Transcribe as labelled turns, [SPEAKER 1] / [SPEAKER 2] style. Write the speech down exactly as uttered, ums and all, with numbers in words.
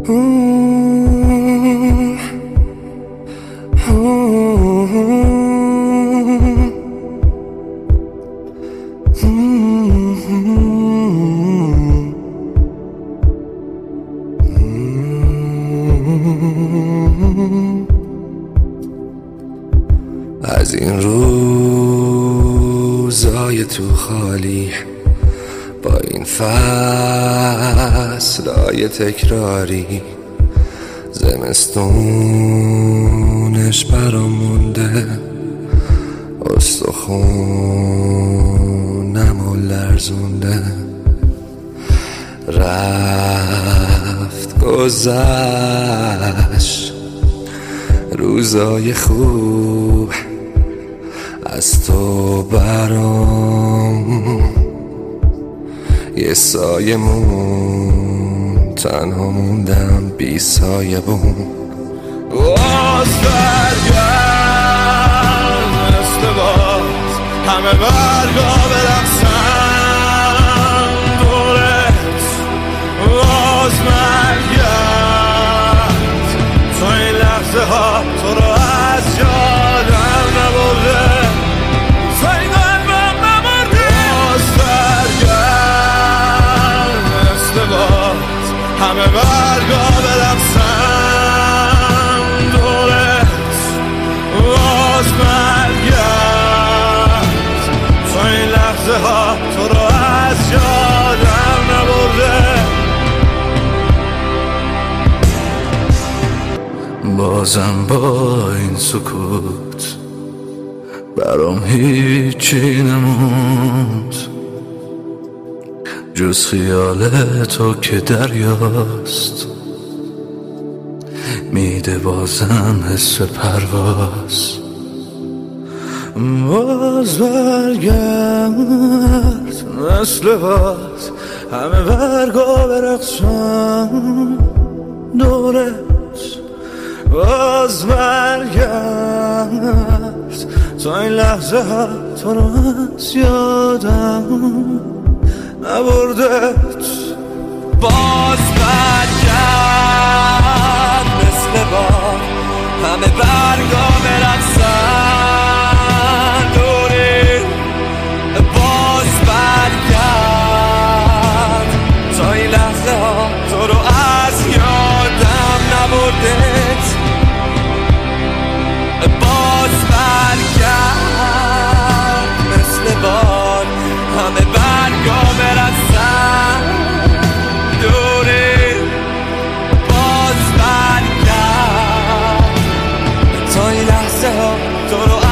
[SPEAKER 1] از این روزای تو خالی با این فصلای تکراری، زمستونش برام مونده، استخونم و لرزونده. رفت گذشت روزای خوب، از تو برام یه سایه مون، تنها موندم بی سایه بون. باز برگرد مثل باز، همه برگا برقصن دورت. باز برگرد تو این لحظه ها تو رو از یادم نبرده، تو این قلبم نبرده. باز برگرد مثل باز، همه برگا برقصن دورت. باز برگرد تو این لحظه ها تو رو از یادم نبرده. بازم با این سکوت برام هیچی نموند جز خیال تو که دریاست، میده بازم حس پرواز. باز برگرد مثل باز، همه برگا برقصن دورت. باز برگرد تا این لحظه ها تو رو از یادم نبردت.
[SPEAKER 2] باز برگرد مثل بار، همه برگا برقصن دوری. باز برگرد تا این لحظه ها تو رو از یادم نبردت. باز برگرد مثل بار، همه برگا برقصن دوری. باز برگرد تا این لحظه ها تو رو